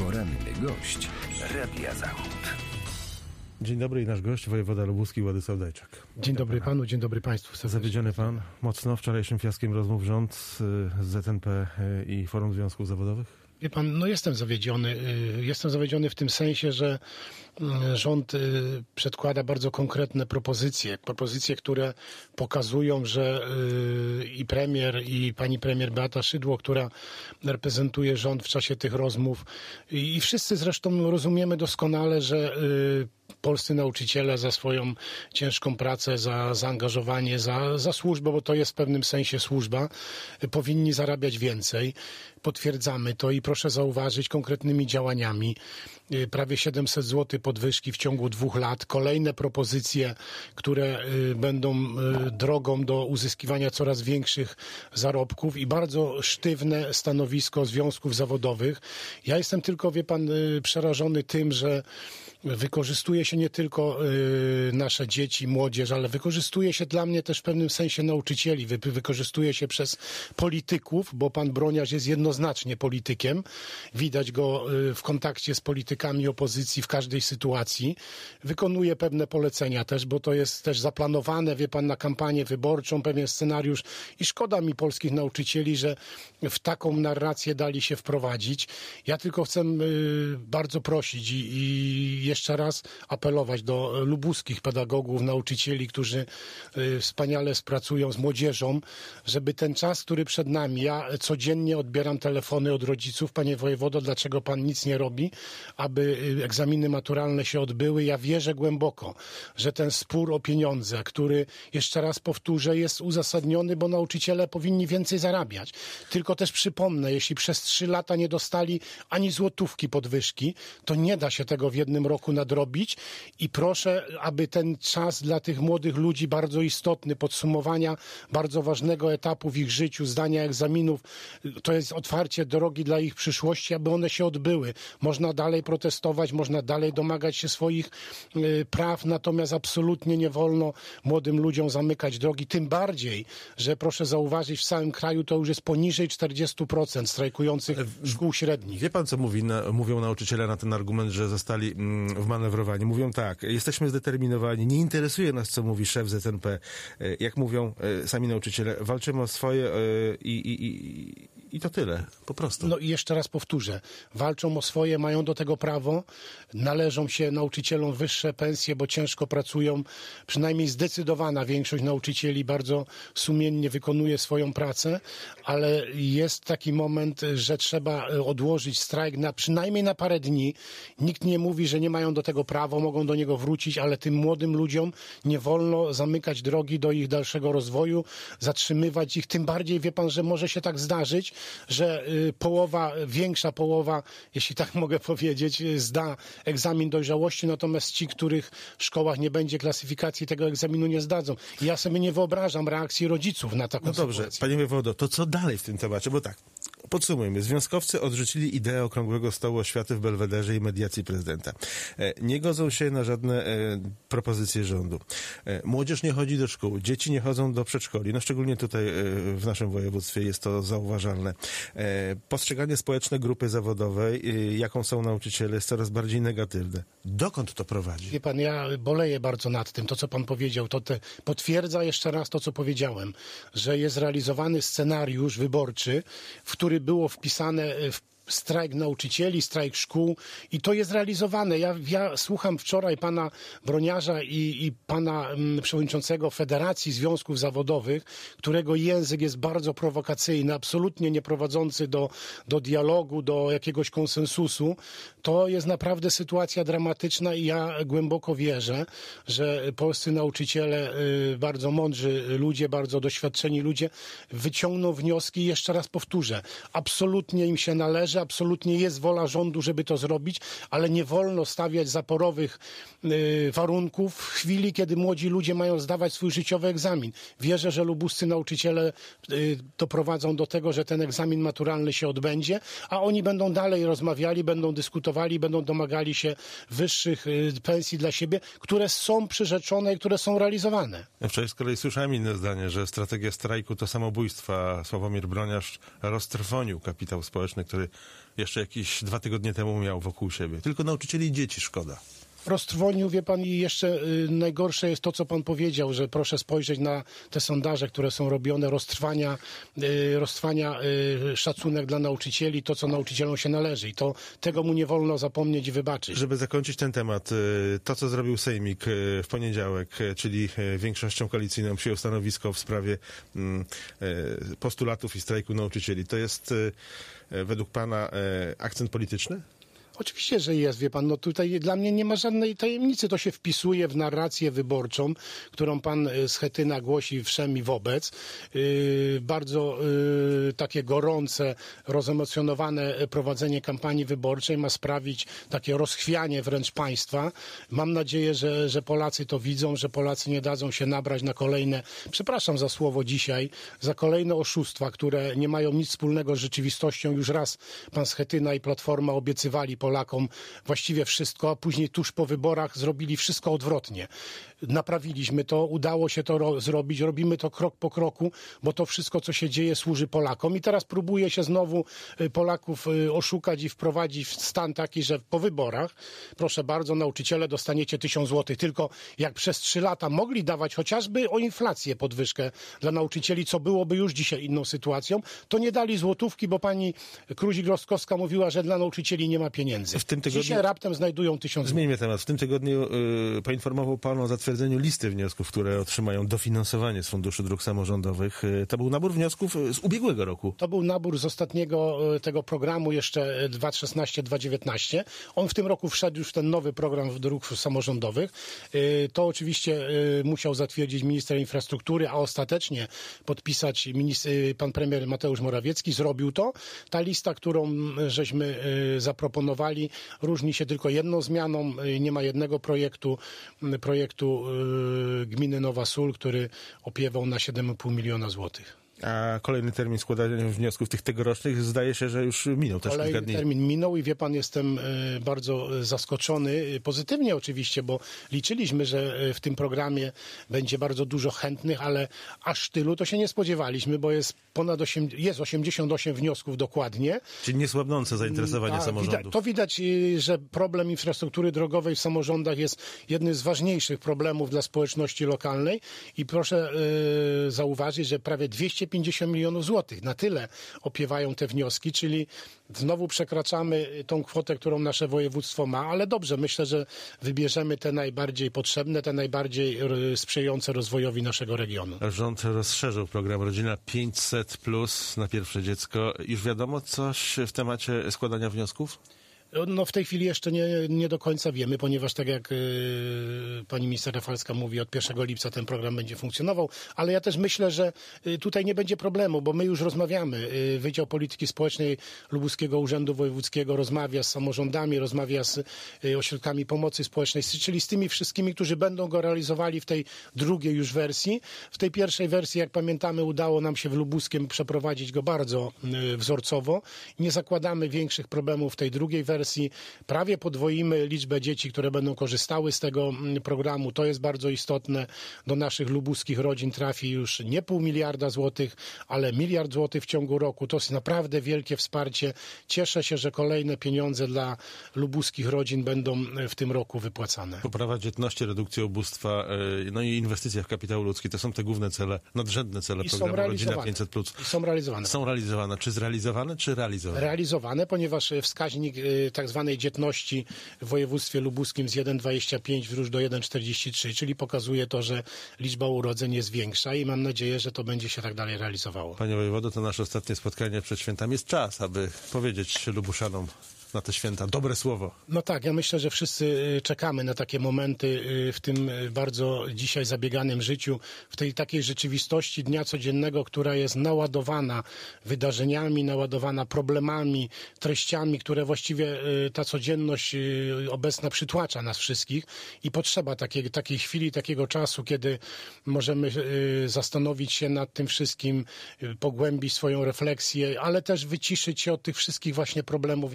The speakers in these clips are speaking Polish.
Poranny gość Radia Zachód. Dzień dobry i nasz gość, wojewoda lubuski Władysław Dajczak. Dzień dobry panu, dzień dobry państwu. Zawiedziony pan mocno wczorajszym fiaskiem rozmów rząd z ZNP i Forum Związków Zawodowych? Wie pan, no jestem zawiedziony. Jestem zawiedziony w tym sensie, że rząd przedkłada bardzo konkretne propozycje, które pokazują, że i premier, i pani premier Beata Szydło, która reprezentuje rząd w czasie tych rozmów, i wszyscy zresztą rozumiemy doskonale, że polscy nauczyciele za swoją ciężką pracę, za zaangażowanie, za służbę, bo to jest w pewnym sensie służba, powinni zarabiać więcej. Potwierdzamy to i proszę zauważyć konkretnymi działaniami. Prawie 700 zł podwyżki w ciągu 2 lat. Kolejne propozycje, które będą drogą do uzyskiwania coraz większych zarobków i bardzo sztywne stanowisko związków zawodowych. Ja jestem tylko, wie pan, przerażony tym, że wykorzystuje się nie tylko nasze dzieci, młodzież, ale wykorzystuje się dla mnie też w pewnym sensie nauczycieli. Wykorzystuje się przez polityków, bo pan Broniarz jest jednoznacznie politykiem. Widać go w kontakcie z politykami opozycji w każdej sytuacji. Wykonuje pewne polecenia też, bo to jest też zaplanowane, wie pan, na kampanię wyborczą, pewien scenariusz i szkoda mi polskich nauczycieli, że w taką narrację dali się wprowadzić. Ja tylko chcę bardzo prosić i jeszcze raz apelować do lubuskich pedagogów, nauczycieli, którzy wspaniale pracują z młodzieżą, żeby ten czas, który przed nami, ja codziennie odbieram telefony od rodziców, panie wojewodo, dlaczego pan nic nie robi, aby egzaminy maturalne się odbyły. Ja wierzę głęboko, że ten spór o pieniądze, który, jeszcze raz powtórzę, jest uzasadniony, bo nauczyciele powinni więcej zarabiać. Tylko też przypomnę, jeśli przez 3 lata nie dostali ani złotówki podwyżki, to nie da się tego w jednym roku nadrobić i proszę, aby ten czas dla tych młodych ludzi bardzo istotny, podsumowania bardzo ważnego etapu w ich życiu, zdania egzaminów, to jest otwarcie drogi dla ich przyszłości, aby one się odbyły. Można dalej protestować, można dalej domagać się swoich praw, natomiast absolutnie nie wolno młodym ludziom zamykać drogi, tym bardziej, że proszę zauważyć, w całym kraju to już jest poniżej 40% strajkujących szkół średnich. Wie pan, co mówią nauczyciele na ten argument, że zostali wmanewrowani? Mówią tak, jesteśmy zdeterminowani, nie interesuje nas, co mówi szef ZNP. Jak mówią sami nauczyciele, walczymy o swoje i to tyle, po prostu. No i jeszcze raz powtórzę, walczą o swoje, mają do tego prawo, należą się nauczycielom wyższe pensje, bo ciężko pracują, przynajmniej zdecydowana większość nauczycieli bardzo sumiennie wykonuje swoją pracę, ale jest taki moment, że trzeba odłożyć strajk przynajmniej na parę dni. Nikt nie mówi, że nie mają do tego prawa, mogą do niego wrócić, ale tym młodym ludziom nie wolno zamykać drogi do ich dalszego rozwoju, zatrzymywać ich, tym bardziej, wie pan, że może się tak zdarzyć, że większa połowa, jeśli tak mogę powiedzieć, zda egzamin dojrzałości, natomiast ci, których w szkołach nie będzie klasyfikacji, tego egzaminu nie zdadzą. I ja sobie nie wyobrażam reakcji rodziców na taką sytuację. Dobrze, panie wojewodo, to co dalej w tym temacie? Bo tak, podsumujmy. Związkowcy odrzucili ideę okrągłego stołu oświaty w Belwederze i mediacji prezydenta. Nie godzą się na żadne propozycje rządu. Młodzież nie chodzi do szkół, dzieci nie chodzą do przedszkoli. No szczególnie tutaj w naszym województwie jest to zauważalne. Postrzeganie społeczne grupy zawodowej, jaką są nauczyciele, jest coraz bardziej negatywne. Dokąd to prowadzi? Wie pan, ja boleję bardzo nad tym. To, co pan powiedział, potwierdza jeszcze raz to, co powiedziałem, że jest realizowany scenariusz wyborczy, w który było wpisane strajk nauczycieli, strajk szkół i to jest realizowane. Ja słucham wczoraj pana Broniarza i pana przewodniczącego Federacji Związków Zawodowych, którego język jest bardzo prowokacyjny, absolutnie nie prowadzący do dialogu, do jakiegoś konsensusu. To jest naprawdę sytuacja dramatyczna i ja głęboko wierzę, że polscy nauczyciele, bardzo mądrzy ludzie, bardzo doświadczeni ludzie wyciągną wnioski i jeszcze raz powtórzę, absolutnie im się należy, absolutnie jest wola rządu, żeby to zrobić, ale nie wolno stawiać zaporowych warunków w chwili, kiedy młodzi ludzie mają zdawać swój życiowy egzamin. Wierzę, że lubuscy nauczyciele doprowadzą do tego, że ten egzamin maturalny się odbędzie, a oni będą dalej rozmawiali, będą dyskutowali, będą domagali się wyższych pensji dla siebie, które są przyrzeczone i które są realizowane. Ja wczoraj z kolei słyszałem inne zdanie, że strategia strajku to samobójstwo, a Sławomir Broniarz roztrwonił kapitał społeczny, który jeszcze jakieś 2 tygodnie temu miał wokół siebie. Tylko nauczycieli i dzieci szkoda. Roztrwonił, wie pan, i jeszcze najgorsze jest to, co pan powiedział, że proszę spojrzeć na te sondaże, które są robione, roztrwania szacunek dla nauczycieli, to, co nauczycielom się należy. I tego mu nie wolno zapomnieć i wybaczyć. Żeby zakończyć ten temat, to, co zrobił Sejmik w poniedziałek, czyli większością koalicyjną przyjął stanowisko w sprawie postulatów i strajku nauczycieli, to jest według pana akcent polityczny? Oczywiście, że jest, wie pan, no tutaj dla mnie nie ma żadnej tajemnicy, to się wpisuje w narrację wyborczą, którą pan Schetyna głosi wszem i wobec. Bardzo takie gorące, rozemocjonowane prowadzenie kampanii wyborczej ma sprawić takie rozchwianie wręcz państwa. Mam nadzieję, że Polacy to widzą, że Polacy nie dadzą się nabrać na kolejne, przepraszam za słowo dzisiaj, za kolejne oszustwa, które nie mają nic wspólnego z rzeczywistością. Już raz pan Schetyna i Platforma obiecywali Polakom właściwie wszystko, a później tuż po wyborach zrobili wszystko odwrotnie. Naprawiliśmy to, udało się to zrobić, robimy to krok po kroku, bo to wszystko, co się dzieje, służy Polakom. I teraz próbuje się znowu Polaków oszukać i wprowadzić w stan taki, że po wyborach, proszę bardzo, nauczyciele dostaniecie 1000 złotych. Tylko jak przez 3 lata mogli dawać chociażby o inflację podwyżkę dla nauczycieli, co byłoby już dzisiaj inną sytuacją, to nie dali złotówki, bo pani Kruzik-Rostkowska mówiła, że dla nauczycieli nie ma pieniędzy. Dzisiaj raptem znajdują 1000 złotych. Zmieńmy temat. W tym tygodniu poinformował pan o zatwierdzeniu listy wniosków, które otrzymają dofinansowanie z Funduszu Dróg Samorządowych. To był nabór wniosków z ubiegłego roku. To był nabór z ostatniego tego programu, jeszcze 2016-2019. On w tym roku wszedł już w ten nowy program dróg samorządowych. To oczywiście musiał zatwierdzić minister infrastruktury, a ostatecznie podpisać pan premier Mateusz Morawiecki. Zrobił to. Ta lista, którą żeśmy zaproponowali, różni się tylko jedną zmianą. Nie ma jednego projektu gminy Nowa Sól, który opiewał na 7,5 miliona złotych. A kolejny termin składania wniosków tych tegorocznych zdaje się, że już minął też kilka dni. Kolejny termin minął i wie pan, jestem bardzo zaskoczony, pozytywnie oczywiście, bo liczyliśmy, że w tym programie będzie bardzo dużo chętnych, ale aż tylu to się nie spodziewaliśmy, bo jest jest 88 wniosków dokładnie. Czyli niesłabnące zainteresowanie samorządów. To widać, że problem infrastruktury drogowej w samorządach jest jednym z ważniejszych problemów dla społeczności lokalnej i proszę zauważyć, że prawie 250 milionów złotych. Na tyle opiewają te wnioski, czyli znowu przekraczamy tą kwotę, którą nasze województwo ma, ale dobrze, myślę, że wybierzemy te najbardziej potrzebne, te najbardziej sprzyjające rozwojowi naszego regionu. Rząd rozszerzył program Rodzina 500+ na pierwsze dziecko. Już wiadomo coś w temacie składania wniosków? No w tej chwili jeszcze nie do końca wiemy, ponieważ tak jak pani minister Rafalska mówi, od 1 lipca ten program będzie funkcjonował, ale ja też myślę, że tutaj nie będzie problemu, bo my już rozmawiamy. Wydział Polityki Społecznej Lubuskiego Urzędu Wojewódzkiego rozmawia z samorządami, rozmawia z ośrodkami pomocy społecznej, czyli z tymi wszystkimi, którzy będą go realizowali w tej drugiej już wersji. W tej pierwszej wersji, jak pamiętamy, udało nam się w Lubuskiem przeprowadzić go bardzo wzorcowo. Nie zakładamy większych problemów w tej drugiej wersji. Prawie podwoimy liczbę dzieci, które będą korzystały z tego programu. To jest bardzo istotne. Do naszych lubuskich rodzin trafi już nie 0,5 miliarda złotych, ale 1 miliard złotych w ciągu roku. To jest naprawdę wielkie wsparcie. Cieszę się, że kolejne pieniądze dla lubuskich rodzin będą w tym roku wypłacane. Poprawa dzietności, redukcja ubóstwa, no i inwestycja w kapitał ludzki. To są te główne cele, nadrzędne cele programu Rodzina 500+. I są realizowane. Są realizowane. Czy zrealizowane, czy realizowane? Realizowane, ponieważ wskaźnik tak zwanej dzietności w województwie lubuskim z 1,25 wzrósł do 1,43, czyli pokazuje to, że liczba urodzeń jest większa i mam nadzieję, że to będzie się tak dalej realizowało. Panie wojewodo, to nasze ostatnie spotkanie przed świętami. Jest czas, aby powiedzieć Lubuszanom na te święta dobre słowo. No tak, ja myślę, że wszyscy czekamy na takie momenty w tym bardzo dzisiaj zabieganym życiu, w tej takiej rzeczywistości dnia codziennego, która jest naładowana wydarzeniami, naładowana problemami, treściami, które właściwie ta codzienność obecna przytłacza nas wszystkich i potrzeba takiej chwili, takiego czasu, kiedy możemy zastanowić się nad tym wszystkim, pogłębić swoją refleksję, ale też wyciszyć się od tych wszystkich właśnie problemów dnia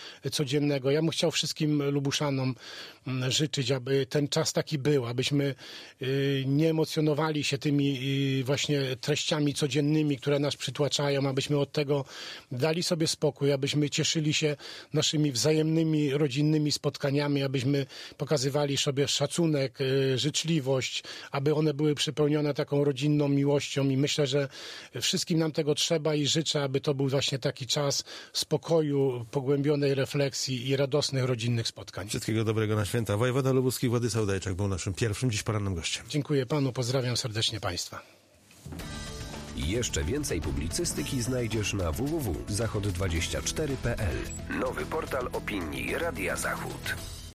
codziennego. Ja bym chciał wszystkim Lubuszanom życzyć, aby ten czas taki był, abyśmy nie emocjonowali się tymi właśnie treściami codziennymi, które nas przytłaczają, abyśmy od tego dali sobie spokój, abyśmy cieszyli się naszymi wzajemnymi, rodzinnymi spotkaniami, abyśmy pokazywali sobie szacunek, życzliwość, aby one były przepełnione taką rodzinną miłością i myślę, że wszystkim nam tego trzeba i życzę, aby to był właśnie taki czas spokoju, pogłębionej refleksji i radosnych rodzinnych spotkań. Wszystkiego dobrego na święta. Wojewoda lubuski Władysław Dajczak był naszym pierwszym dziś porannym gościem. Dziękuję panu, pozdrawiam serdecznie państwa. Jeszcze więcej publicystyki znajdziesz na www.zachod24.pl. Nowy portal opinii Radia Zachód.